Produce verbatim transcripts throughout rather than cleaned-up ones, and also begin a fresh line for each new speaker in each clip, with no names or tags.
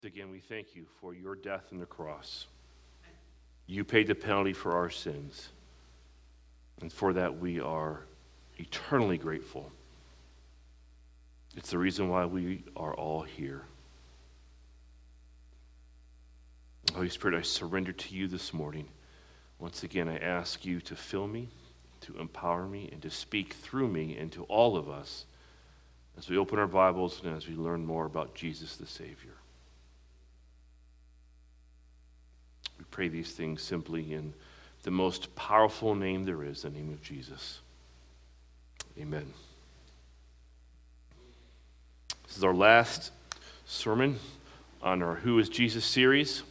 Again, we thank you for your death on the cross. You paid the penalty for our sins. And for that, we are eternally grateful. It's the reason why we are all here. Holy Spirit, I surrender to you this morning. Once again, I ask you to fill me, to empower me, and to speak through me and to all of us as we open our Bibles and as we learn more about Jesus the Savior. We pray these things simply in the most powerful name there is, the name of Jesus. Amen. This is our last sermon on our Who is Jesus series.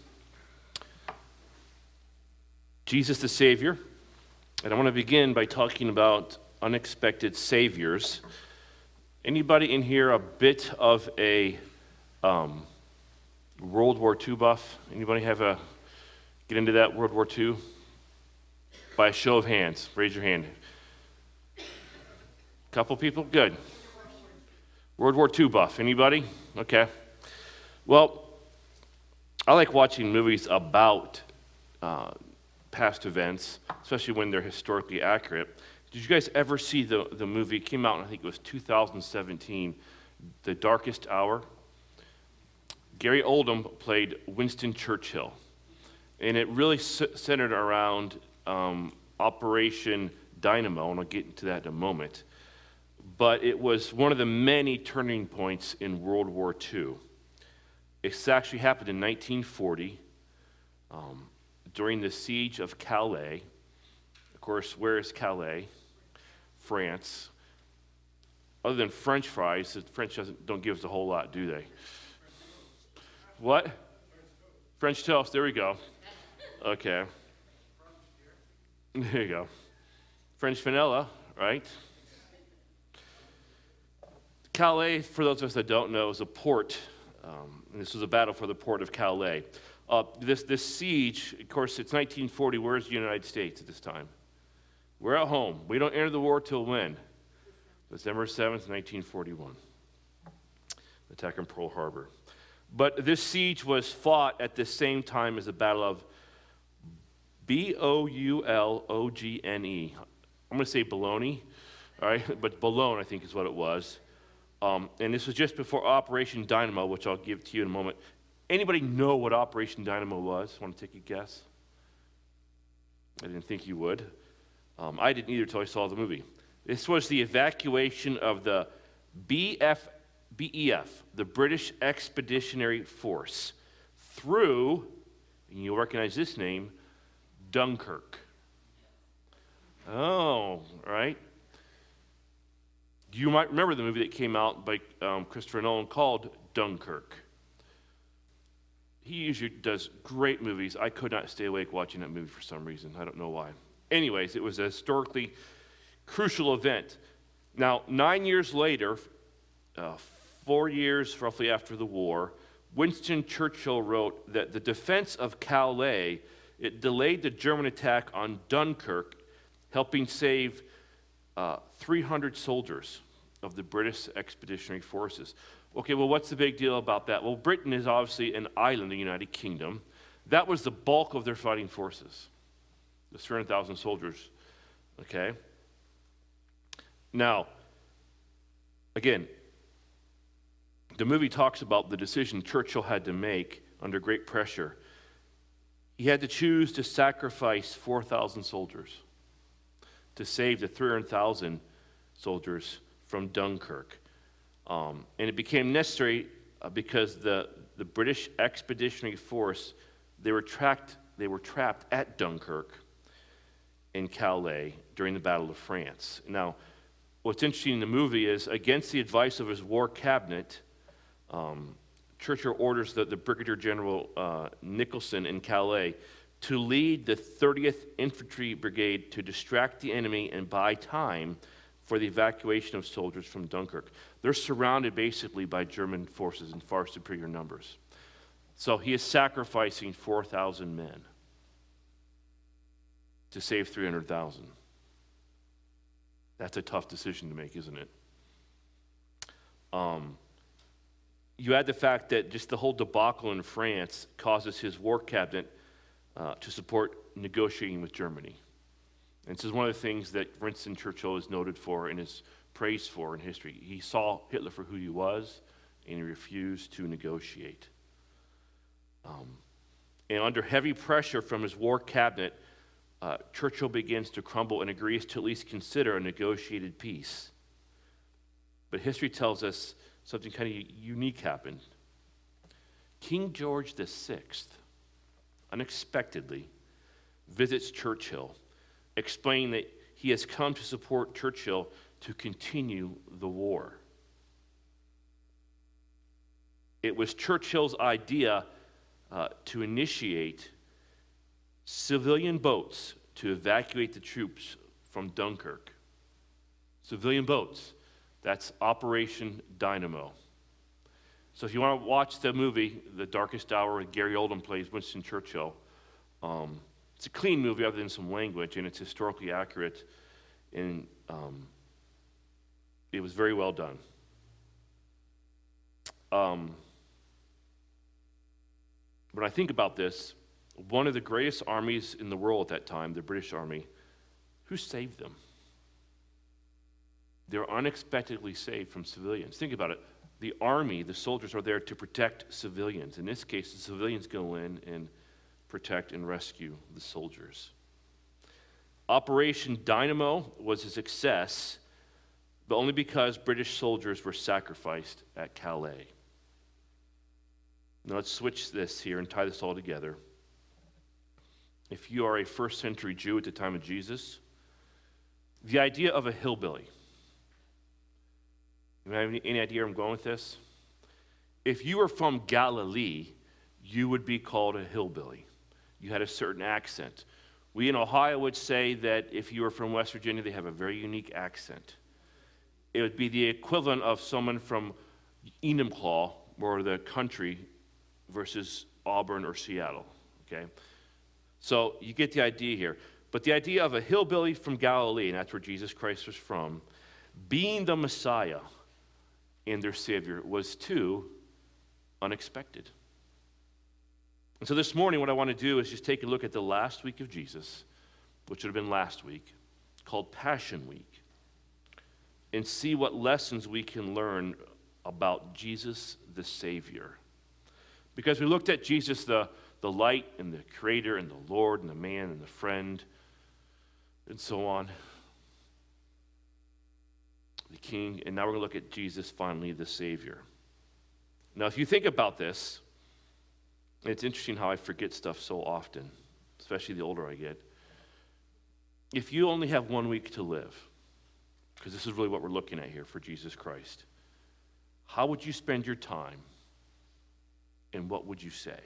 Jesus the Savior. And I want to begin by talking about unexpected saviors. Anybody in here a bit of a um, World War Two buff? Anybody have a get into that World War Two? By a show of hands, raise your hand. Couple people? Good. World War Two buff. Anybody? Okay. Well, I like watching movies about uh, past events, especially when they're historically accurate. Did you guys ever see the, the movie? It came out, I think it was two thousand seventeen, The Darkest Hour. Gary Oldham played Winston Churchill. And it really c- centered around um, Operation Dynamo, and I'll get into that in a moment. But it was one of the many turning points in World War Two. It actually happened in nineteen forty um, during the siege of Calais. Of course, where is Calais? France. Other than French fries, the French doesn't, don't give us a whole lot, do they? What? French toast, there we go. Okay. There you go. French vanilla, right? Calais, for those of us that don't know, is a port. Um, and this was a battle for the port of Calais. Uh, this, this siege, of course, it's nineteen forty. Where's the United States at this time? We're at home. We don't enter the war till when? December seventh, nineteen forty-one. Attack on Pearl Harbor. But this siege was fought at the same time as the Battle of B O U L O G N E. I'm going to say Bologna, all right? But Boulogne, I think, is what it was. Um, and this was just before Operation Dynamo, which I'll give to you in a moment. Anybody know what Operation Dynamo was? Want to take a guess? I didn't think you would. Um, I didn't either until I saw the movie. This was the evacuation of the B F, B E F, the British Expeditionary Force, through, and you'll recognize this name, Dunkirk. Oh, right. You might remember the movie that came out by um, Christopher Nolan called Dunkirk. He usually does great movies. I could not stay awake watching that movie for some reason. I don't know why. Anyways, it was a historically crucial event. Now, nine years later, uh, four years roughly after the war, Winston Churchill wrote that the defense of Calais, it delayed the German attack on Dunkirk, helping save uh, three hundred soldiers of the British Expeditionary Forces. Okay, well, what's the big deal about that? Well, Britain is obviously an island, the United Kingdom. That was the bulk of their fighting forces, the three hundred thousand soldiers, okay? Now, again, the movie talks about the decision Churchill had to make under great pressure. He had to choose to sacrifice four thousand soldiers to save the three hundred thousand soldiers from Dunkirk. Um, and it became necessary uh, because the, the British Expeditionary Force, they were, tracked, they were trapped at Dunkirk in Calais during the Battle of France. Now, what's interesting in the movie is, against the advice of his war cabinet, um, Churchill orders the, the Brigadier General uh, Nicholson in Calais to lead the thirtieth Infantry Brigade to distract the enemy and buy time for the evacuation of soldiers from Dunkirk. They're surrounded basically by German forces in far superior numbers. So he is sacrificing four thousand men to save three hundred thousand. That's a tough decision to make, isn't it? Um, You add the fact that just the whole debacle in France causes his war cabinet uh, to support negotiating with Germany. And this is one of the things that Winston Churchill is noted for and is praised for in history. He saw Hitler for who he was, and he refused to negotiate. Um, and under heavy pressure from his war cabinet, uh, Churchill begins to crumble and agrees to at least consider a negotiated peace. But history tells us something kind of unique happened. King George the Sixth, unexpectedly, visits Churchill, explaining that he has come to support Churchill to continue the war. It was Churchill's idea uh, to initiate civilian boats to evacuate the troops from Dunkirk. Civilian boats. That's Operation Dynamo. So if you want to watch the movie, The Darkest Hour, where Gary Oldman plays Winston Churchill, um, it's a clean movie other than some language, and it's historically accurate, and um, it was very well done. Um, when I think about this, one of the greatest armies in the world at that time, the British Army, who saved them? They were unexpectedly saved from civilians. Think about it. The army, the soldiers, are there to protect civilians. In this case, the civilians go in and protect and rescue the soldiers. Operation Dynamo was a success, but only because British soldiers were sacrificed at Calais. Now let's switch this here and tie this all together. If you are a first century Jew at the time of Jesus, the idea of a hillbilly. You have any, any idea where I'm going with this? If you were from Galilee, you would be called a hillbilly. You had a certain accent. We in Ohio would say that if you were from West Virginia, they have a very unique accent. It would be the equivalent of someone from Enumclaw, or the country, versus Auburn or Seattle, okay? So you get the idea here. But the idea of a hillbilly from Galilee, and that's where Jesus Christ was from, being the Messiah and their Savior was too unexpected. And so this morning, what I want to do is just take a look at the last week of Jesus, which would have been last week, called Passion Week, and see what lessons we can learn about Jesus the Savior. Because we looked at Jesus, the, the light and the creator and the Lord and the man and the friend and so on, the king, and now we're going to look at Jesus, finally, the Savior. Now, if you think about this, it's interesting how I forget stuff so often, especially the older I get. If you only have one week to live, because this is really what we're looking at here for Jesus Christ, how would you spend your time, and what would you say?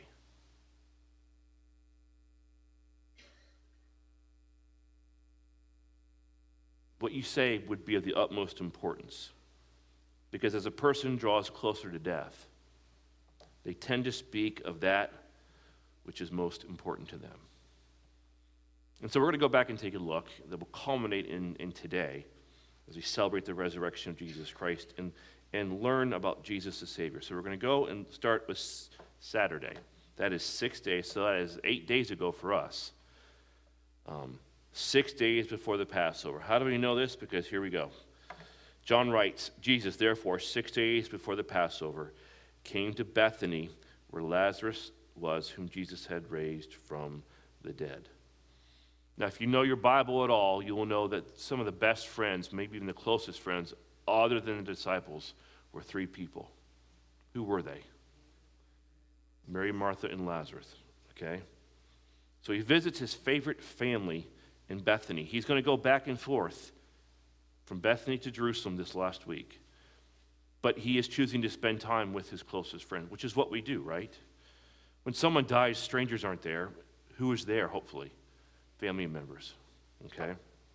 What you say would be of the utmost importance, because as a person draws closer to death, they tend to speak of that which is most important to them. And so we're going to go back and take a look that will culminate in, in today as we celebrate the resurrection of Jesus Christ and, and learn about Jesus the Savior. So we're going to go and start with Saturday. That is six days, so that is eight days ago for us. Um, six days before the Passover. How do we know this? Because here we go. John writes, Jesus, therefore, six days before the Passover, came to Bethany, where Lazarus was, whom Jesus had raised from the dead. Now, if you know your Bible at all, you will know that some of the best friends, maybe even the closest friends, other than the disciples, were three people. Who were they? Mary, Martha, and Lazarus, okay? So he visits his favorite family in Bethany. He's going to go back and forth from Bethany to Jerusalem this last week. But he is choosing to spend time with his closest friend, which is what we do, right? When someone dies, strangers aren't there. Who is there, hopefully? Family members, okay?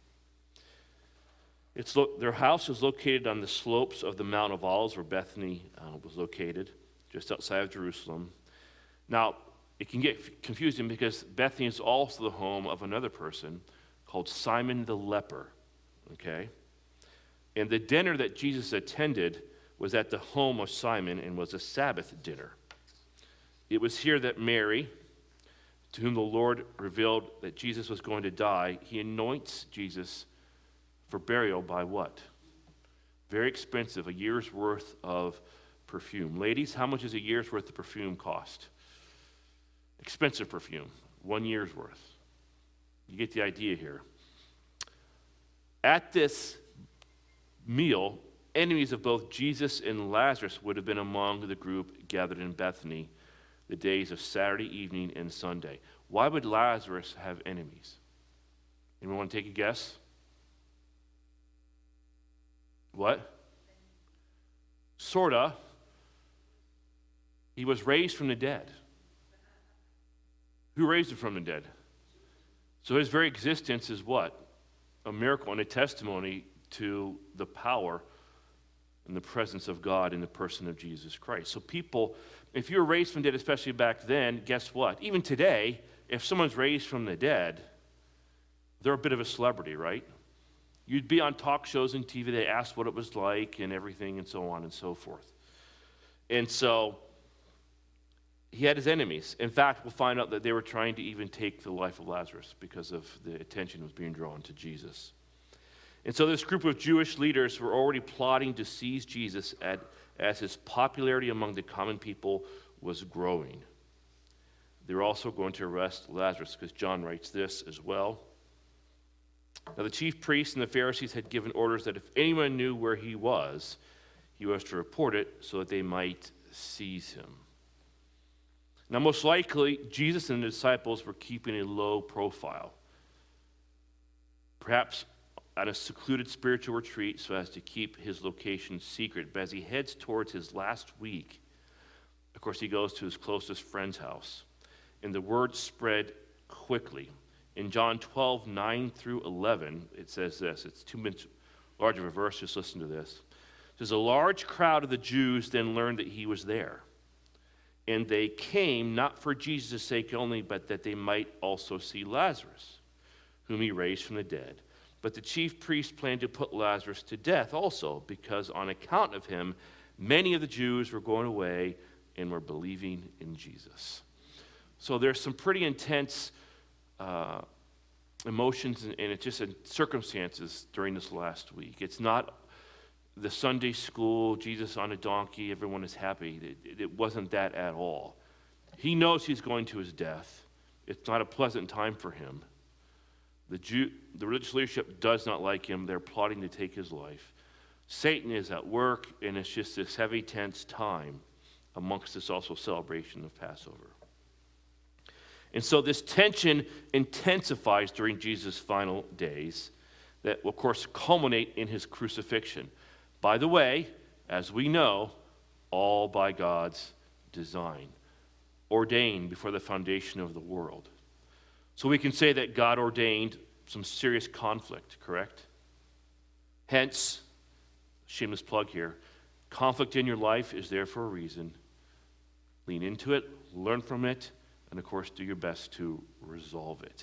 It's lo- their house is located on the slopes of the Mount of Olives, where Bethany uh, was located, just outside of Jerusalem. Now, it can get confusing because Bethany is also the home of another person called Simon the leper, okay? And the dinner that Jesus attended was at the home of Simon and was a Sabbath dinner. It was here that Mary, to whom the Lord revealed that Jesus was going to die, he anoints Jesus for burial by what? Very expensive, a year's worth of perfume. Ladies, how much does a year's worth of perfume cost? Expensive perfume, one year's worth. You get the idea here. At this meal, enemies of both Jesus and Lazarus would have been among the group gathered in Bethany the days of Saturday evening and Sunday. Why would Lazarus have enemies? Anyone want to take a guess? What? Sorta. He was raised from the dead. Who raised him from the dead? So his very existence is what? A miracle and a testimony to the power and the presence of God in the person of Jesus Christ. So people, if you were raised from the dead, especially back then, guess what? Even today, if someone's raised from the dead, they're a bit of a celebrity, right? You'd be on talk shows and T V, they asked what it was like and everything and so on and so forth. And so he had his enemies. In fact, we'll find out that they were trying to even take the life of Lazarus because of the attention was being drawn to Jesus. And so this group of Jewish leaders were already plotting to seize Jesus at, as his popularity among the common people was growing. They were also going to arrest Lazarus because John writes this as well. Now the chief priests and the Pharisees had given orders that if anyone knew where he was, he was to report it so that they might seize him. Now, most likely, Jesus and the disciples were keeping a low profile, perhaps at a secluded spiritual retreat so as to keep his location secret. But as he heads towards his last week, of course, he goes to his closest friend's house, and the word spread quickly. In John twelve, nine through eleven, it says this. It's two minutes large of a verse. Just listen to this. It says, a large crowd of the Jews then learned that he was there. And they came not for Jesus' sake only, but that they might also see Lazarus, whom he raised from the dead. But the chief priests planned to put Lazarus to death also, because on account of him, many of the Jews were going away and were believing in Jesus. So there's some pretty intense uh, emotions and, and it's just in circumstances during this last week. It's not the Sunday school, Jesus on a donkey, everyone is happy. It, it wasn't that at all. He knows he's going to his death. It's not a pleasant time for him. The Jew, the religious leadership does not like him. They're plotting to take his life. Satan is at work, and it's just this heavy, tense time amongst this also celebration of Passover. And so this tension intensifies during Jesus' final days that will, of course, culminate in his crucifixion. By the way, as we know, all by God's design, ordained before the foundation of the world. So we can say that God ordained some serious conflict, correct? Hence, shameless plug here, conflict in your life is there for a reason. Lean into it, learn from it, and of course, do your best to resolve it.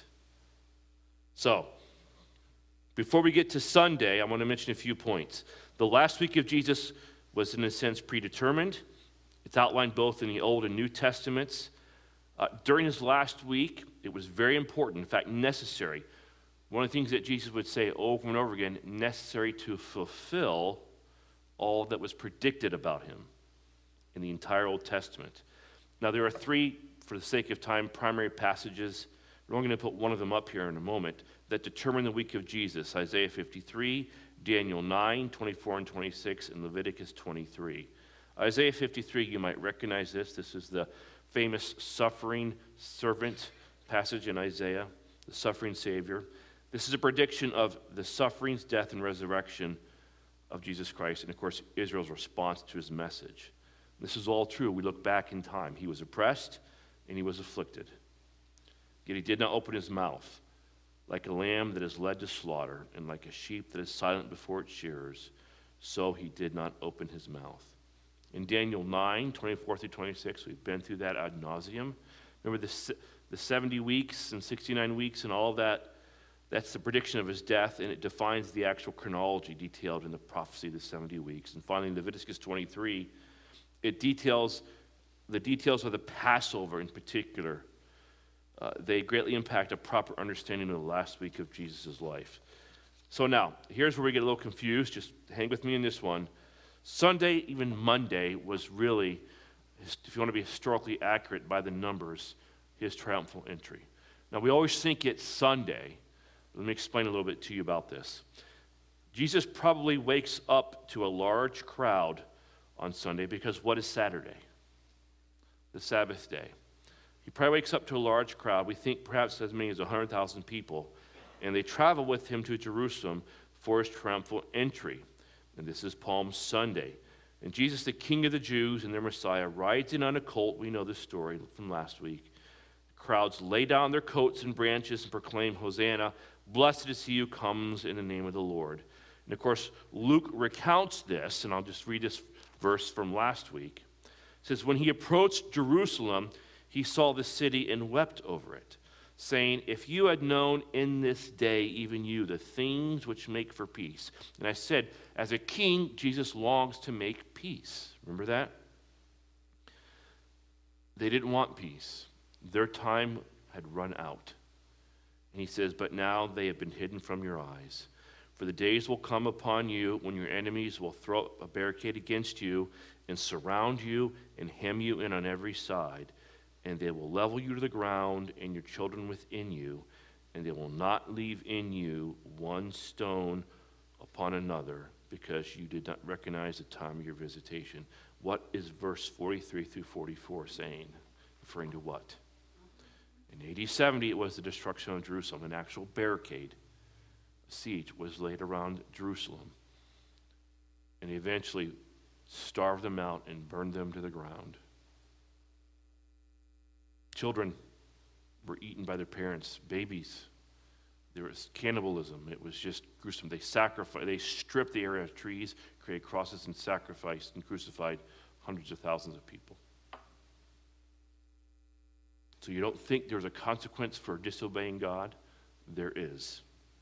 So, before we get to Sunday, I want to mention a few points. The last week of Jesus was, in a sense, predetermined. It's outlined both in the Old and New Testaments. Uh, during his last week, it was very important, in fact, necessary. One of the things that Jesus would say over and over again, necessary to fulfill all that was predicted about him in the entire Old Testament. Now, there are three, for the sake of time, primary passages. We're only going to put one of them up here in a moment that determine the week of Jesus. Isaiah fifty-three, Daniel nine, twenty-four and twenty-six, and Leviticus twenty-three. Isaiah fifty-three, you might recognize this. This is the famous suffering servant passage in Isaiah, the suffering Savior. This is a prediction of the sufferings, death, and resurrection of Jesus Christ, and of course, Israel's response to his message. This is all true. We look back in time. He was oppressed and he was afflicted. Yet he did not open his mouth. Like a lamb that is led to slaughter, and like a sheep that is silent before its shearers, so he did not open his mouth. In Daniel nine, twenty-four through twenty-six, we've been through that ad nauseum. Remember the, the seventy weeks and sixty-nine weeks and all of that That's the prediction of his death, and it defines the actual chronology detailed in the prophecy of the seventy weeks. And finally, in Leviticus twenty-three, it details the details of the Passover in particular. Uh, they greatly impact a proper understanding of the last week of Jesus' life. So now, here's where we get a little confused. Just hang with me in this one. Sunday, even Monday, was really, if you want to be historically accurate by the numbers, his triumphal entry. Now, we always think it's Sunday. Let me explain a little bit to you about this. Jesus probably wakes up to a large crowd on Sunday because what is Saturday? The Sabbath day. He probably wakes up to a large crowd. We think perhaps as many as one hundred thousand people. And they travel with him to Jerusalem for his triumphal entry. And this is Palm Sunday. And Jesus, the King of the Jews and their Messiah, rides in on a colt. We know this story from last week. Crowds lay down their coats and branches and proclaim, Hosanna, blessed is he who comes in the name of the Lord. And of course, Luke recounts this, and I'll just read this verse from last week. It says, when he approached Jerusalem, he saw the city and wept over it, saying, if you had known in this day, even you, the things which make for peace. And I said, as a king, Jesus longs to make peace. Remember that? They didn't want peace. Their time had run out. And he says, but now they have been hidden from your eyes. For the days will come upon you when your enemies will throw up a barricade against you and surround you and hem you in on every side. And they will level you to the ground and your children within you, and they will not leave in you one stone upon another, because you did not recognize the time of your visitation. What is verse forty-three through forty-four saying? Referring to what? In A D seventy, it was the destruction of Jerusalem. An actual barricade, a siege, was laid around Jerusalem. And they eventually starved them out and burned them to the ground. Children were eaten by their parents. Babies. There was cannibalism. It was just gruesome. They sacrificed, they stripped the area of trees, created crosses, and sacrificed and crucified hundreds of thousands of people. So you don't think there's a consequence for disobeying God? There is.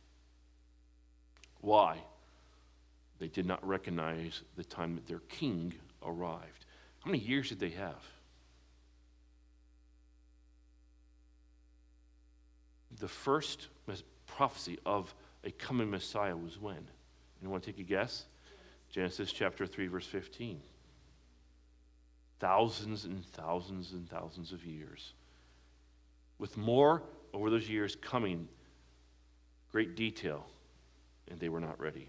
Why? They did not recognize the time that their king arrived. How many years did they have? The first prophecy of a coming Messiah was when? You want to take a guess? Genesis chapter three, verse fifteen. Thousands and thousands and thousands of years. With more over those years coming, great detail, and they were not ready.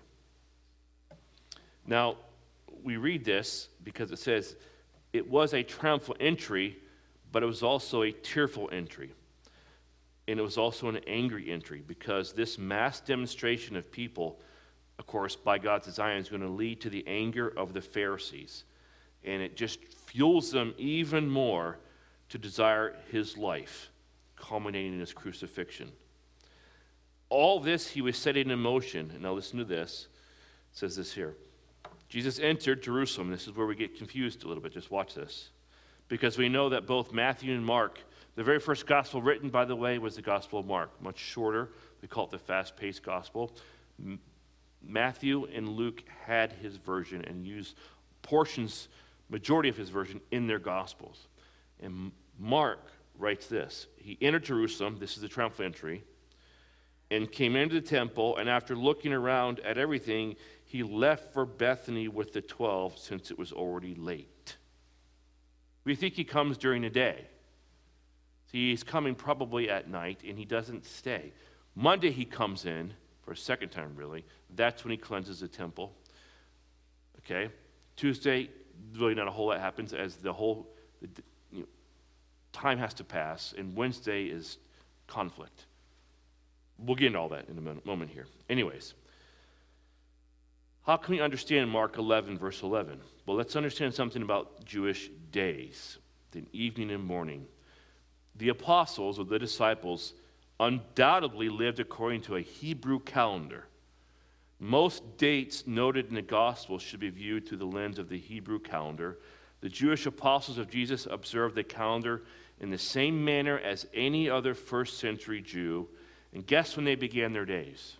Now, we read this because it says it was a triumphal entry, but it was also a tearful entry. And it was also an angry entry, because this mass demonstration of people, of course, by God's design, is going to lead to the anger of the Pharisees. And it just fuels them even more to desire his life, culminating in his crucifixion. All this he was setting in motion. And now listen to this. It says this here. Jesus entered Jerusalem. This is where we get confused a little bit. Just watch this. Because we know that both Matthew and Mark, the very first gospel written, by the way, was the Gospel of Mark. Much shorter. We call it the fast-paced gospel. M- Matthew and Luke had his version and used portions, majority of his version, in their gospels. And Mark writes this. He entered Jerusalem, this is the triumphal entry, and came into the temple, and after looking around at everything, he left for Bethany with the twelve, since it was already late. We think he comes during the day. He's coming probably at night, and he doesn't stay. Monday he comes in, for a second time really. That's when he cleanses the temple. Okay? Tuesday, really not a whole lot happens, as the whole the, you know, time has to pass, and Wednesday is conflict. We'll get into all that in a moment here. Anyways, how can we understand Mark eleven, verse eleven? Well, let's understand something about Jewish days, the evening and morning. The apostles, or the disciples, undoubtedly lived according to a Hebrew calendar. Most dates noted in the Gospels should be viewed through the lens of the Hebrew calendar. The Jewish apostles of Jesus observed the calendar in the same manner as any other first century Jew, And guess when they began their days?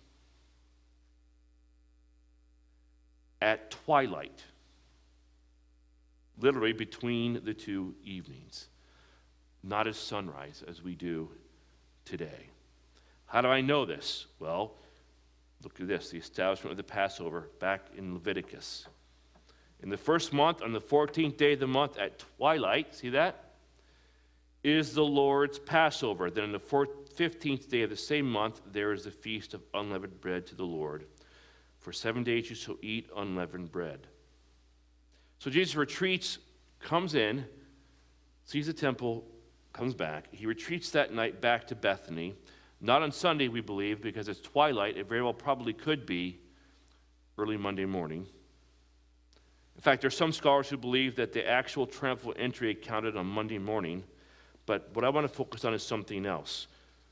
At twilight. Literally between the two evenings. Not as sunrise as we do today. How do I know this? Well, look at this, the establishment of the Passover back in Leviticus. In the first month, on the fourteenth day of the month at twilight, see that? Is the Lord's Passover. Then on the fifteenth day of the same month, there is the feast of unleavened bread to the Lord. For seven days you shall eat unleavened bread. So Jesus retreats, comes in, sees the temple, comes back. He retreats that night back to Bethany. Not on Sunday, we believe, because it's twilight. It very well probably could be early Monday morning. In fact, there are some scholars who believe that the actual triumphal entry counted on Monday morning. But what I want to focus on is something else.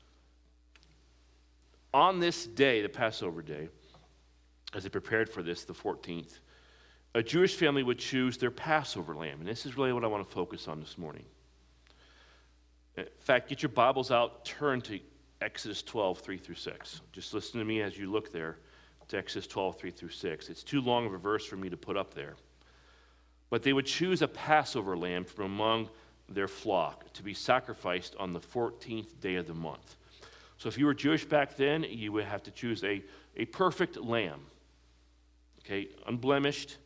On this day, the Passover day, as they prepared for this, the fourteenth, a Jewish family would choose their Passover lamb. And this is really what I want to focus on this morning. In fact, get your Bibles out, turn to Exodus twelve, three through six. Just listen to me as you look there to Exodus twelve, three through six. It's too long of a verse for me to put up there. But they would choose a Passover lamb from among their flock to be sacrificed on the fourteenth day of the month. So if you were Jewish back then, you would have to choose a, a perfect lamb, okay, unblemished.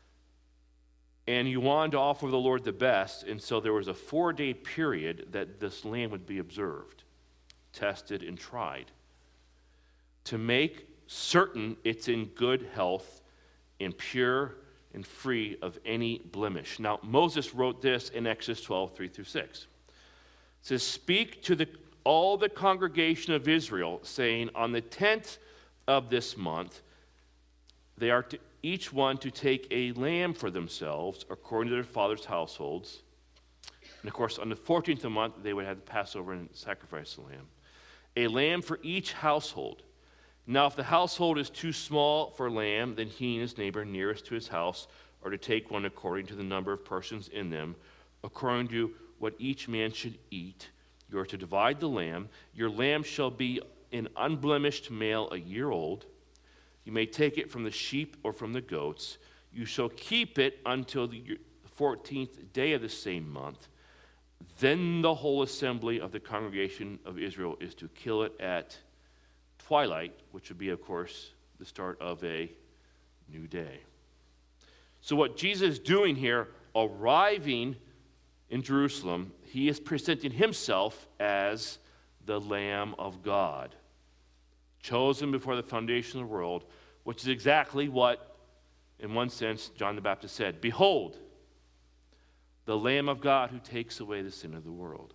And you wanted to offer the Lord the best, and so there was a four-day period that this lamb would be observed, tested, and tried to make certain it's in good health and pure and free of any blemish. Now, Moses wrote this in Exodus twelve, three through six. It says, "Speak to the, all the congregation of Israel, saying, on the tenth of this month, they are to each one to take a lamb for themselves, according to their father's households." And of course, on the fourteenth of the month, they would have the Passover and sacrifice the lamb. "A lamb for each household. Now, if the household is too small for a lamb, then he and his neighbor nearest to his house are to take one according to the number of persons in them, according to what each man should eat. You are to divide the lamb. Your lamb shall be an unblemished male a year old. You may take it from the sheep or from the goats. You shall keep it until the fourteenth day of the same month. Then the whole assembly of the congregation of Israel is to kill it at twilight," which would be, of course, the start of a new day. So what Jesus is doing here, arriving in Jerusalem, he is presenting himself as the Lamb of God, chosen before the foundation of the world, which is exactly what, in one sense, John the Baptist said, "Behold, the Lamb of God who takes away the sin of the world."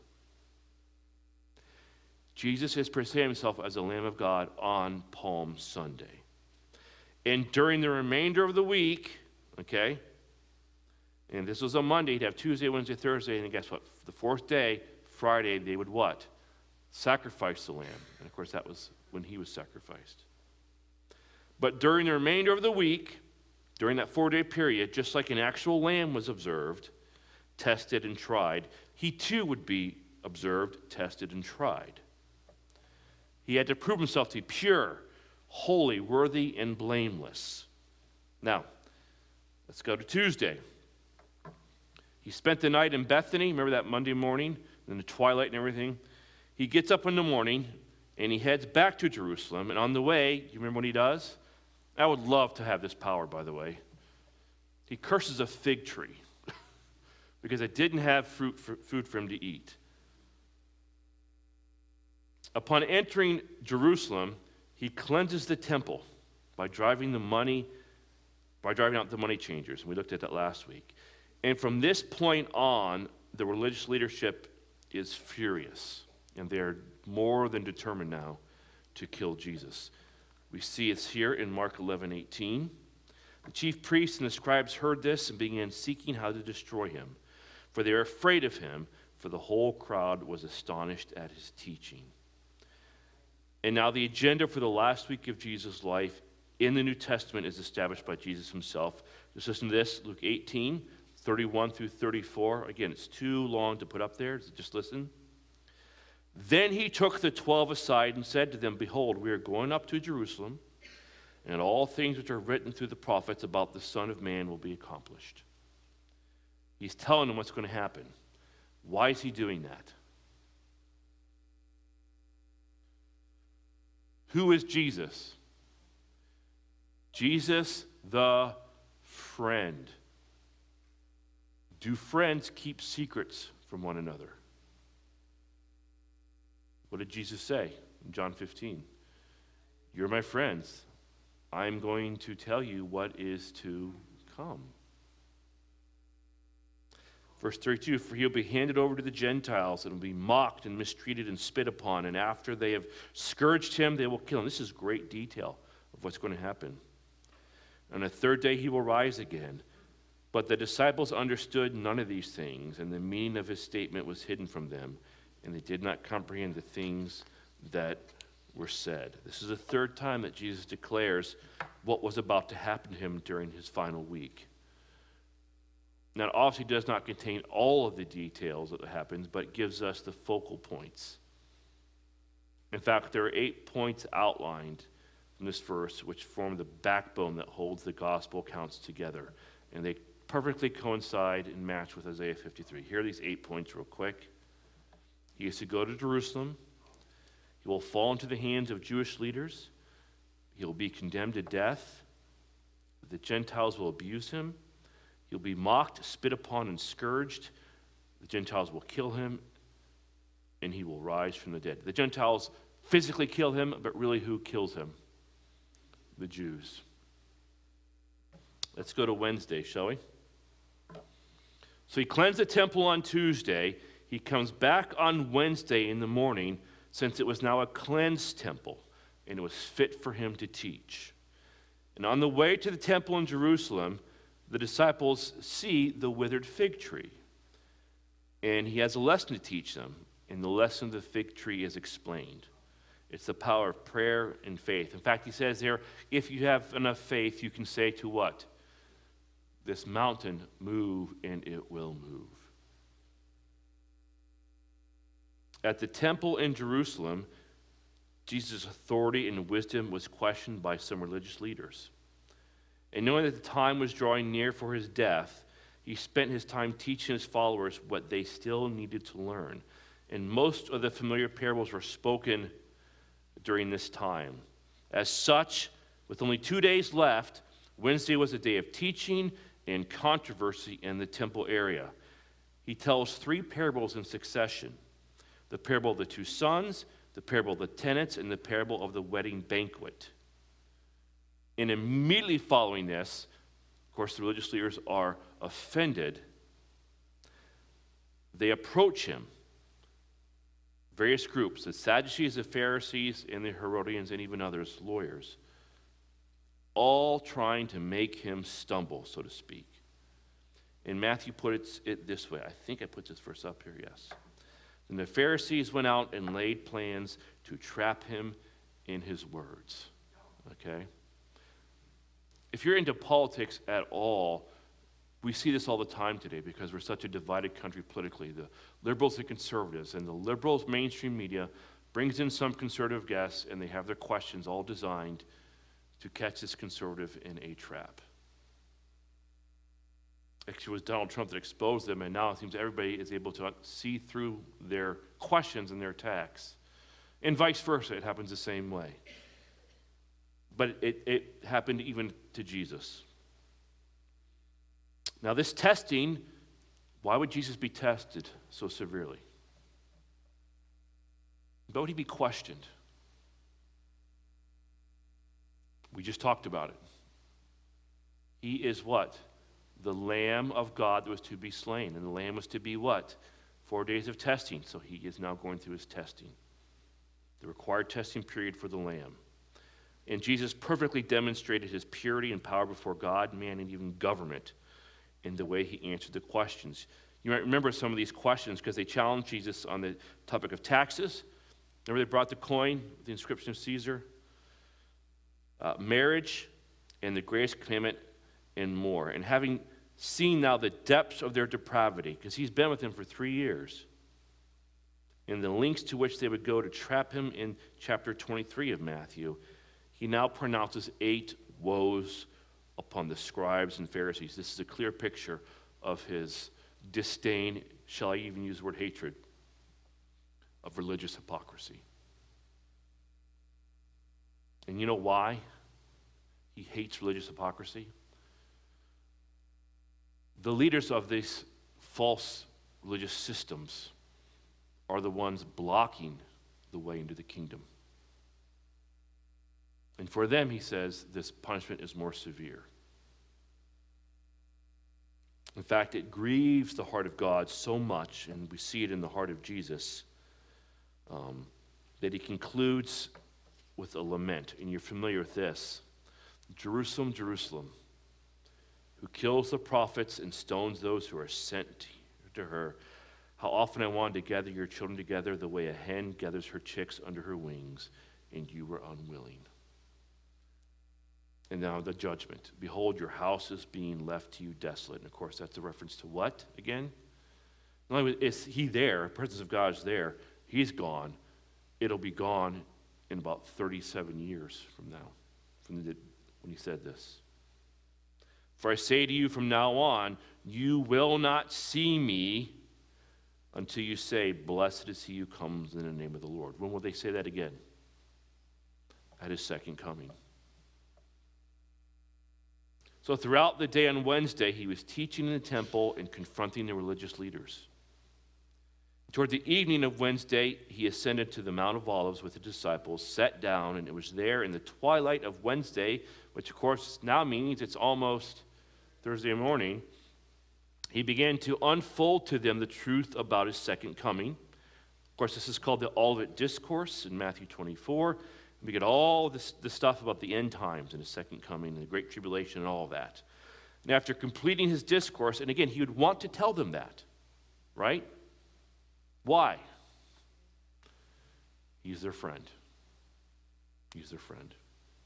Jesus is presenting himself as the Lamb of God on Palm Sunday. And during the remainder of the week, okay, and this was a Monday, he'd have Tuesday, Wednesday, Thursday, and guess what? The fourth day, Friday, they would what? Sacrifice the lamb. And of course, that was when he was sacrificed. But during the remainder of the week, during that four-day period, just like an actual lamb was observed, tested, and tried, he too would be observed, tested, and tried. He had to prove himself to be pure, holy, worthy, and blameless. Now, let's go to Tuesday. He spent the night in Bethany. Remember that Monday morning, in the twilight and everything? He gets up in the morning, and he heads back to Jerusalem. And on the way, you remember what he does? I would love to have this power, by the way. He curses a fig tree because it didn't have fruit for, food for him to eat. Upon entering Jerusalem, he cleanses the temple by driving the money, by driving out the money changers. And we looked at that last week. And from this point on, the religious leadership is furious. And they're more than determined now to kill Jesus. We see it's here in Mark eleven eighteen. The chief priests and the scribes heard this and began seeking how to destroy him. For they were afraid of him, for the whole crowd was astonished at his teaching. And now the agenda for the last week of Jesus' life in the New Testament is established by Jesus himself. Just listen to this, Luke eighteen, thirty-one through thirty-four. Again, it's too long to put up there. Just listen. Then he took the twelve aside and said to them, Behold, we are going up to Jerusalem, and all things which are written through the prophets about the Son of Man will be accomplished. He's telling them what's going to happen. Why is he doing that? Who is Jesus? Jesus the friend. Do friends keep secrets from one another? What did Jesus say in John fifteen? You're my friends. I'm going to tell you what is to come. Verse thirty-two, for he'll be handed over to the Gentiles and will be mocked and mistreated and spit upon. And after they have scourged him, they will kill him. This is great detail of what's going to happen. On the third day he will rise again. But the disciples understood none of these things, and the meaning of his statement was hidden from them, and they did not comprehend the things that were said. This is the third time that Jesus declares what was about to happen to him during his final week. Now, it obviously does not contain all of the details that happens, but gives us the focal points. In fact, there are eight points outlined in this verse, which form the backbone that holds the gospel accounts together. And they perfectly coincide and match with Isaiah fifty-three. Here are these eight points real quick. He is to go to Jerusalem. He will fall into the hands of Jewish leaders. He will be condemned to death. The Gentiles will abuse him. He'll be mocked, spit upon, and scourged. The Gentiles will kill him, and he will rise from the dead. The Gentiles physically kill him, but really who kills him? The Jews. Let's go to Wednesday, shall we? So he cleansed the temple on Tuesday. He comes back on Wednesday in the morning, since it was now a cleansed temple, and it was fit for him to teach. And on the way to the temple in Jerusalem, the disciples see the withered fig tree. And he has a lesson to teach them, and the lesson of the fig tree is explained. It's the power of prayer and faith. In fact, he says there, if you have enough faith, you can say to what? This mountain, move, and it will move. At the temple in Jerusalem, Jesus' authority and wisdom was questioned by some religious leaders. And knowing that the time was drawing near for his death, he spent his time teaching his followers what they still needed to learn. And most of the familiar parables were spoken during this time. As such, with only two days left, Wednesday was a day of teaching and controversy in the temple area. He tells three parables in succession: the parable of the two sons, the parable of the tenants, and the parable of the wedding banquet. And immediately following this, of course, the religious leaders are offended. They approach him. Various groups, the Sadducees, the Pharisees, and the Herodians, and even others, lawyers, all trying to make him stumble, so to speak. And Matthew put it, it this way. I think I put this verse up here, yes. And the Pharisees went out and laid plans to trap him in his words. Okay? If you're into politics at all, we see this all the time today because we're such a divided country politically. The liberals and conservatives, and the liberals' mainstream media brings in some conservative guests, and they have their questions all designed to catch this conservative in a trap. Actually, it was Donald Trump that exposed them, and now it seems everybody is able to see through their questions and their attacks. And vice versa, it happens the same way. But it, it happened even to Jesus. Now, this testing, why would Jesus be tested so severely? Why would he be questioned? We just talked about it. He is what? The Lamb of God that was to be slain. And the Lamb was to be what? Four days of testing. So he is now going through his testing. The required testing period for the Lamb. And Jesus perfectly demonstrated his purity and power before God, man, and even government in the way he answered the questions. You might remember some of these questions because they challenged Jesus on the topic of taxes. Remember they brought the coin with the inscription of Caesar? Uh, marriage and the greatest commandment and more. And having seen now the depths of their depravity, because he's been with them for three years, and the lengths to which they would go to trap him in chapter twenty-three of Matthew, he now pronounces eight woes upon the scribes and Pharisees. This is a clear picture of his disdain, shall I even use the word hatred, of religious hypocrisy. And you know why he hates religious hypocrisy? The leaders of these false religious systems are the ones blocking the way into the kingdom. And for them, he says, this punishment is more severe. In fact, it grieves the heart of God so much, and we see it in the heart of Jesus, um, that he concludes with a lament. And you're familiar with this. Jerusalem, Jerusalem, who kills the prophets and stones those who are sent to her. How often I wanted to gather your children together the way a hen gathers her chicks under her wings, and you were unwilling. And now the judgment. Behold, your house is being left to you desolate. And of course, that's a reference to what again? Not only is he there, the presence of God is there, he's gone. It'll be gone in about thirty-seven years from now, from the, when he said this. For I say to you from now on, you will not see me until you say, blessed is he who comes in the name of the Lord. When will they say that again? At his second coming. So throughout the day on Wednesday, he was teaching in the temple and confronting the religious leaders. Toward the evening of Wednesday, he ascended to the Mount of Olives with the disciples, sat down, and it was there in the twilight of Wednesday, which of course now means it's almost Thursday morning, he began to unfold to them the truth about his second coming. Of course, this is called the Olivet Discourse in Matthew twenty-four. We get all this, this stuff about the end times and his second coming and the Great Tribulation and all of that. And after completing his discourse, and again, he would want to tell them that, right? Why? He's their friend. He's their friend.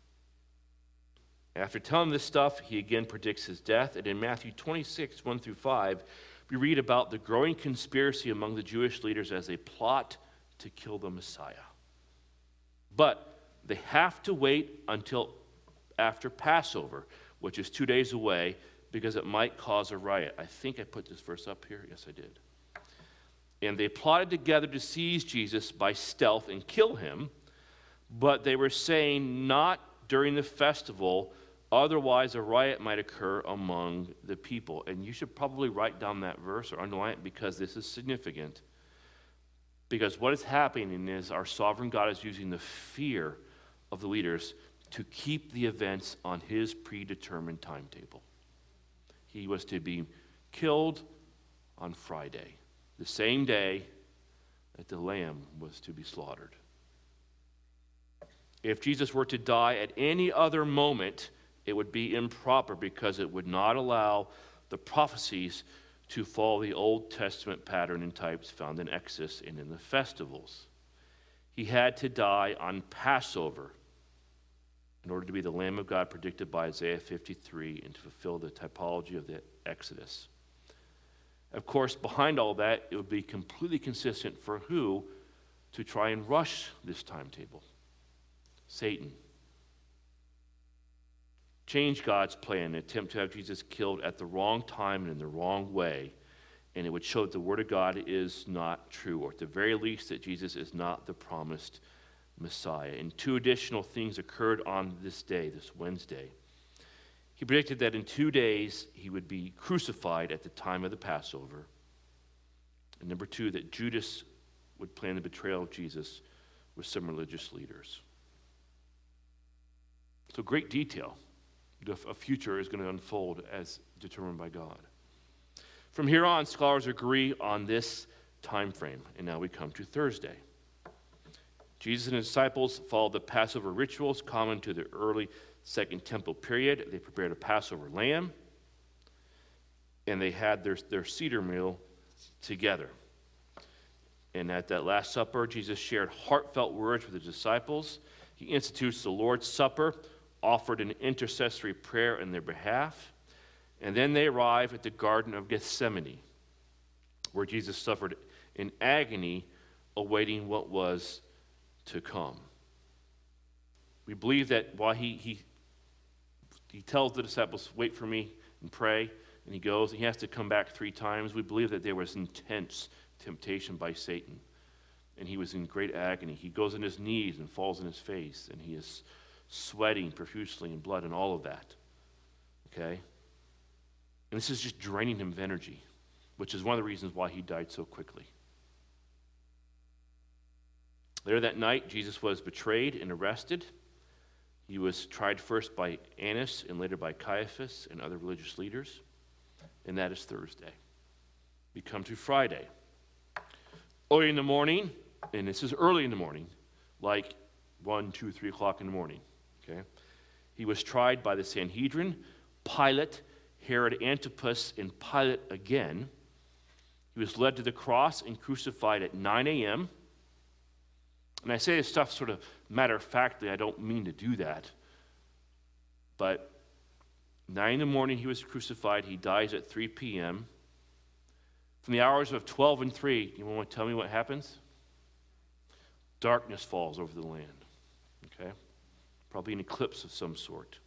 After telling this stuff, he again predicts his death. And in Matthew twenty-six, one through five, we read about the growing conspiracy among the Jewish leaders as they plot to kill the Messiah. But they have to wait until after Passover, which is two days away, because it might cause a riot. I think I put this verse up here. Yes, I did. And they plotted together to seize Jesus by stealth and kill him, but they were saying not during the festival, otherwise a riot might occur among the people. And you should probably write down that verse or underline it because this is significant. Because what is happening is our sovereign God is using the fear of the leaders to keep the events on his predetermined timetable. He was to be killed on Friday, the same day that the lamb was to be slaughtered. If Jesus were to die at any other moment, it would be improper because it would not allow the prophecies to follow the Old Testament pattern and types found in Exodus and in the festivals. He had to die on Passover in order to be the Lamb of God predicted by Isaiah fifty-three and to fulfill the typology of the Exodus. Of course, behind all that, it would be completely consistent for who to try and rush this timetable? Satan. Change God's plan and attempt to have Jesus killed at the wrong time and in the wrong way, and it would show that the Word of God is not true, or at the very least that Jesus is not the promised Messiah. And two additional things occurred on this day, this Wednesday. He predicted that in two days he would be crucified at the time of the Passover. And number two, that Judas would plan the betrayal of Jesus with some religious leaders. So great detail. The future is going to unfold as determined by God. From here on, scholars agree on this time frame. And now we come to Thursday. Jesus and his disciples followed the Passover rituals common to the early Second Temple period. They prepared a Passover lamb, and they had their, their Seder meal together. And at that Last Supper, Jesus shared heartfelt words with his disciples. He institutes the Lord's Supper, offered an intercessory prayer in their behalf, and then they arrive at the Garden of Gethsemane, where Jesus suffered in agony awaiting what was to come. We believe that while he, he, he tells the disciples, wait for me and pray, and he goes, and he has to come back three times, we believe that there was intense temptation by Satan, and he was in great agony. He goes on his knees and falls on his face, and he is sweating profusely in blood and all of that, okay? And this is just draining him of energy, which is one of the reasons why he died so quickly. Later that night, Jesus was betrayed and arrested. He was tried first by Annas and later by Caiaphas and other religious leaders. And that is Thursday. We come to Friday. Early in the morning, and this is early in the morning, like one, two, three o'clock in the morning. Okay? He was tried by the Sanhedrin, Pilate, Herod Antipas, and Pilate again. He was led to the cross and crucified at nine a.m. And I say this stuff sort of matter-of-factly. I don't mean to do that. But nine in the morning he was crucified. He dies at three p.m. From the hours of twelve and three, you want to tell me what happens? Darkness falls over the land. Okay? Probably an eclipse of some sort.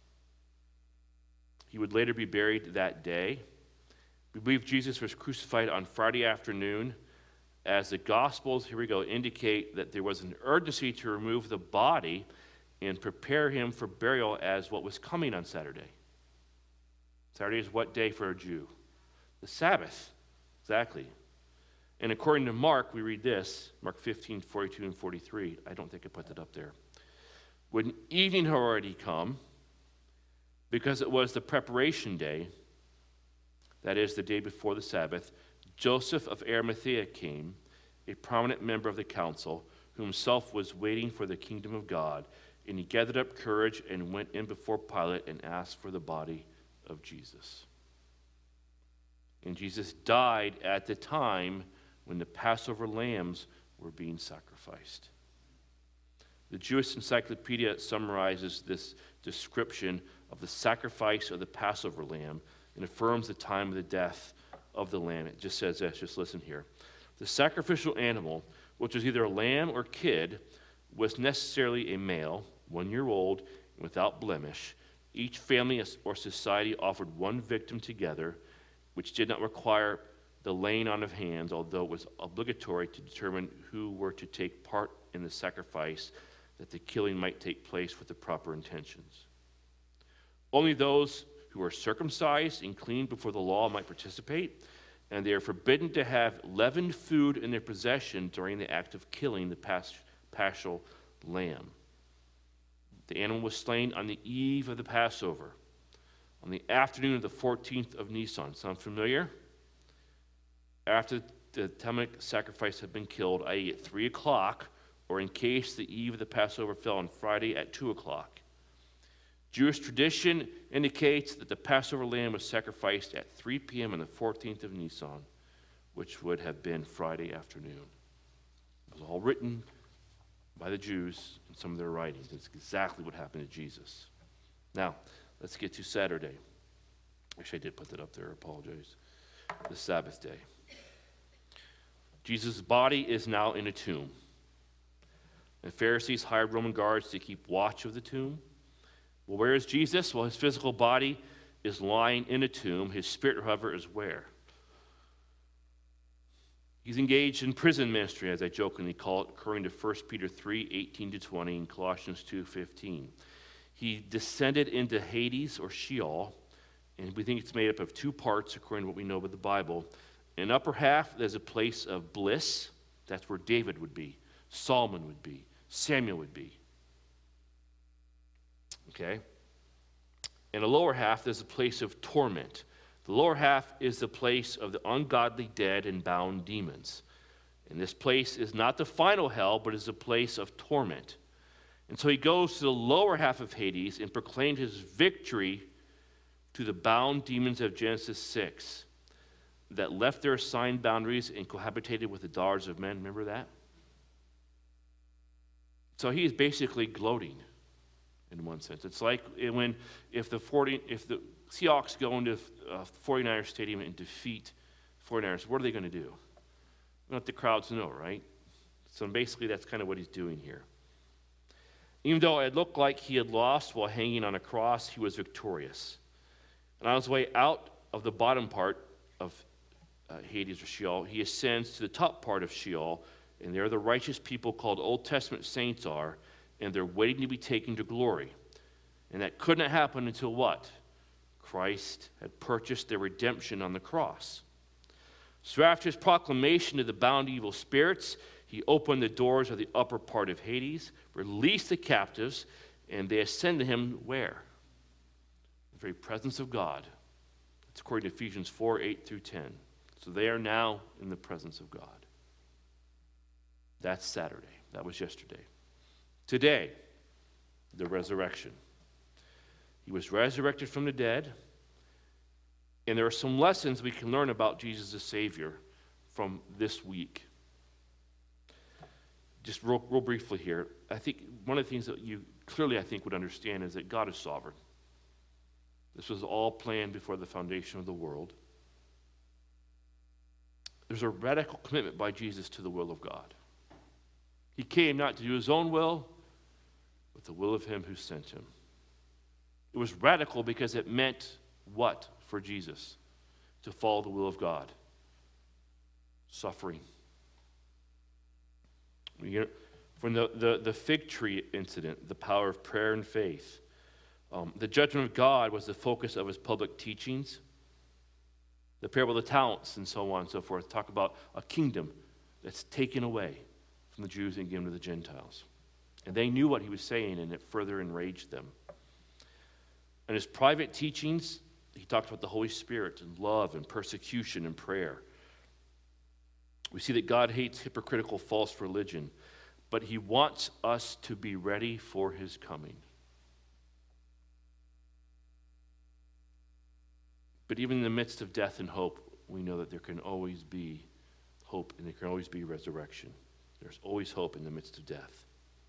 He would later be buried that day. We believe Jesus was crucified on Friday afternoon, as the Gospels, here we go, indicate that there was an urgency to remove the body and prepare him for burial as what was coming on Saturday. Saturday is what day for a Jew? The Sabbath. Exactly. And according to Mark, we read this, Mark fifteen, forty-two and forty-three. I don't think I put that up there. When evening had already come, because it was the preparation day, that is the day before the Sabbath, Joseph of Arimathea came, a prominent member of the council, who himself was waiting for the kingdom of God, and he gathered up courage and went in before Pilate and asked for the body of Jesus. And Jesus died at the time when the Passover lambs were being sacrificed. The Jewish Encyclopedia summarizes this description of the sacrifice of the Passover lamb and affirms the time of the death of the lamb. It just says this, just listen here. The sacrificial animal, which was either a lamb or kid, was necessarily a male, one year old, and without blemish. Each family or society offered one victim together, which did not require the laying on of hands, although it was obligatory to determine who were to take part in the sacrifice, that the killing might take place with the proper intentions. Only those who were circumcised and clean before the law might participate, and they are forbidden to have leavened food in their possession during the act of killing the pas- paschal lamb. The animal was slain on the eve of the Passover, on the afternoon of the fourteenth of Nisan. Sound familiar? After the Tamanic sacrifice had been killed, that is at three o'clock, or in case the eve of the Passover fell on Friday at two o'clock. Jewish tradition indicates that the Passover lamb was sacrificed at three p.m. on the fourteenth of Nisan, which would have been Friday afternoon. It was all written by the Jews in some of their writings. It's exactly what happened to Jesus. Now, let's get to Saturday. Actually, I did put that up there. I apologize. The Sabbath day. Jesus' body is now in a tomb. The Pharisees hired Roman guards to keep watch of the tomb. Well, where is Jesus? Well, his physical body is lying in a tomb. His spirit, however, is where? He's engaged in prison ministry, as I jokingly call it, according to First Peter three, eighteen to twenty, and Colossians two, fifteen. He descended into Hades, or Sheol, and we think it's made up of two parts, according to what we know about the Bible. In the upper half, there's a place of bliss. That's where David would be, Solomon would be, Samuel would be. Okay? In the lower half, there's a place of torment. The lower half is the place of the ungodly dead and bound demons. And this place is not the final hell, but is a place of torment. And so he goes to the lower half of Hades and proclaimed his victory to the bound demons of Genesis six that left their assigned boundaries and cohabitated with the daughters of men. Remember that? So he is basically gloating in one sense. It's like when if the forty if the Seahawks go into uh, forty-niners Stadium and defeat forty-niners, what are they going to do? Let the crowds know, right? So basically, that's kind of what he's doing here. Even though it looked like he had lost while hanging on a cross, he was victorious. And on his way out of the bottom part of uh, Hades or Sheol, he ascends to the top part of Sheol, and there the righteous people called Old Testament saints are, and they're waiting to be taken to glory. And that couldn't happen until what? Christ had purchased their redemption on the cross. So after his proclamation to the bound evil spirits, he opened the doors of the upper part of Hades, released the captives, and they ascended him where? The very presence of God. It's according to Ephesians four, eight through ten. So they are now in the presence of God. That's Saturday. That was yesterday. Today, the resurrection. He was resurrected from the dead, and there are some lessons we can learn about Jesus as Savior from this week. Just real, real briefly here, I think one of the things that you clearly, I think, would understand is that God is sovereign. This was all planned before the foundation of the world. There's a radical commitment by Jesus to the will of God. He came not to do his own will, but the will of him who sent him. It was radical because it meant what for Jesus? To follow the will of God. Suffering. From the, the, the fig tree incident, the power of prayer and faith. Um, the judgment of God was the focus of his public teachings. The parable of the talents and so on and so forth talk about a kingdom that's taken away from the Jews and given to the Gentiles. And they knew what he was saying, and it further enraged them. In his private teachings, he talked about the Holy Spirit and love and persecution and prayer. We see that God hates hypocritical false religion, but he wants us to be ready for his coming. But even in the midst of death and hope, we know that there can always be hope and there can always be resurrection. There's always hope in the midst of death.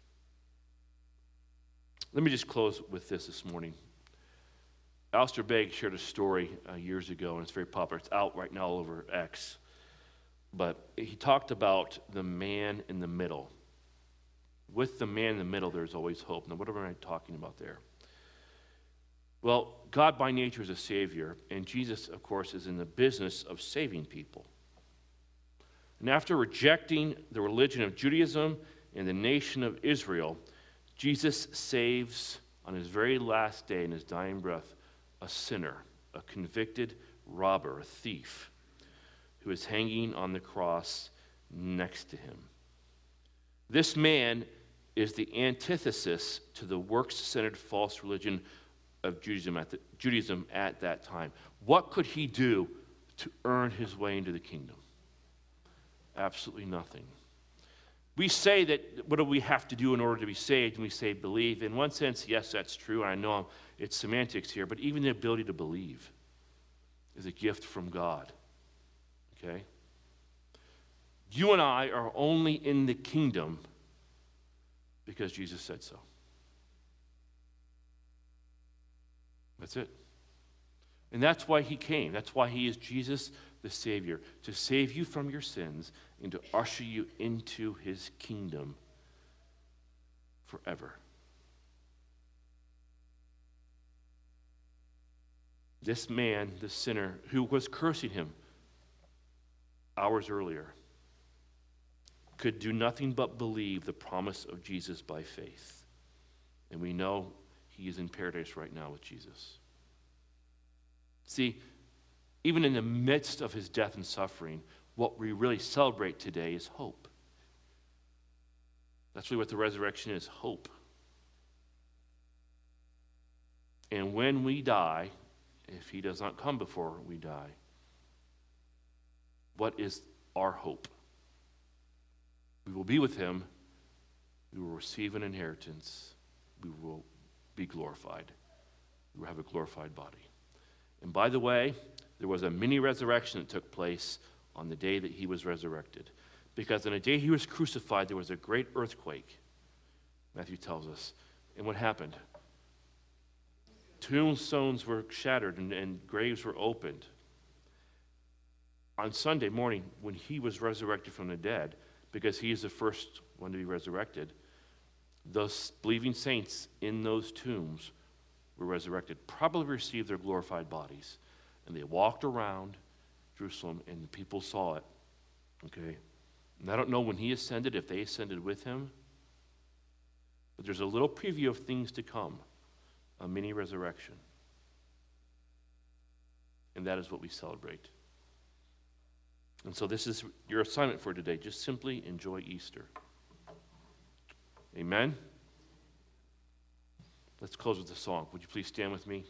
Let me just close with this this morning. Alistair Begg shared a story uh, years ago, and it's very popular. It's out right now all over X. But he talked about the man in the middle. With the man in the middle, there's always hope. Now, what am I talking about there? Well, God by nature is a Savior, and Jesus, of course, is in the business of saving people. And after rejecting the religion of Judaism and the nation of Israel, Jesus saves, on his very last day, in his dying breath, a sinner, a convicted robber, a thief, who is hanging on the cross next to him. This man is the antithesis to the works-centered false religion of Judaism at, the, Judaism at that time. What could he do to earn his way into the kingdom? Absolutely nothing. We say that, what do we have to do in order to be saved? And we say believe. In one sense, yes, that's true. And I know I'm, it's semantics here, but even the ability to believe is a gift from God. Okay? You and I are only in the kingdom because Jesus said so. That's it. And that's why he came. That's why he is Jesus the Savior, to save you from your sins and to usher you into his kingdom forever. This man, this sinner, who was cursing him hours earlier, could do nothing but believe the promise of Jesus by faith. And we know he is in paradise right now with Jesus. See, even in the midst of his death and suffering, what we really celebrate today is hope. That's really what the resurrection is, hope. And when we die, if he does not come before we die, what is our hope? We will be with him. We will receive an inheritance. We will be glorified. We will have a glorified body. And by the way, there was a mini resurrection that took place on the day that he was resurrected. Because on the day he was crucified, there was a great earthquake, Matthew tells us. And what happened? Tombstones were shattered and, and graves were opened. On Sunday morning, when he was resurrected from the dead, because he is the first one to be resurrected. Those believing saints in those tombs were resurrected, probably received their glorified bodies. And they walked around Jerusalem, and the people saw it. Okay? And I don't know when he ascended, if they ascended with him. But there's a little preview of things to come, a mini resurrection. And that is what we celebrate. And so this is your assignment for today. Just simply enjoy Easter. Amen? Let's close with a song. Would you please stand with me?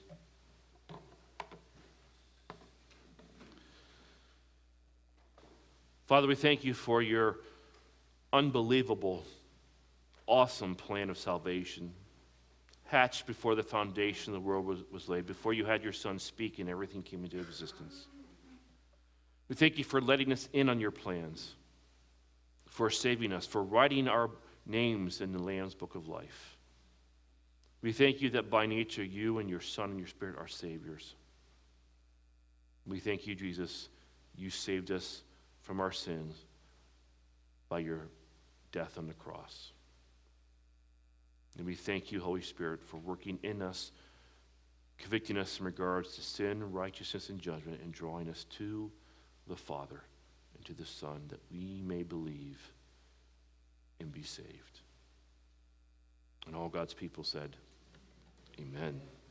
Father, we thank you for your unbelievable, awesome plan of salvation, hatched before the foundation of the world was, was laid, before you had your Son speak and everything came into existence. We thank you for letting us in on your plans, for saving us, for writing our names in the Lamb's Book of Life. We thank you that by nature you and your Son and your Spirit are saviors. We thank you, Jesus, you saved us from our sins by your death on the cross. And we thank you, Holy Spirit, for working in us, convicting us in regards to sin, righteousness, and judgment, and drawing us to the Father and to the Son, that we may believe and be saved. And all God's people said, amen.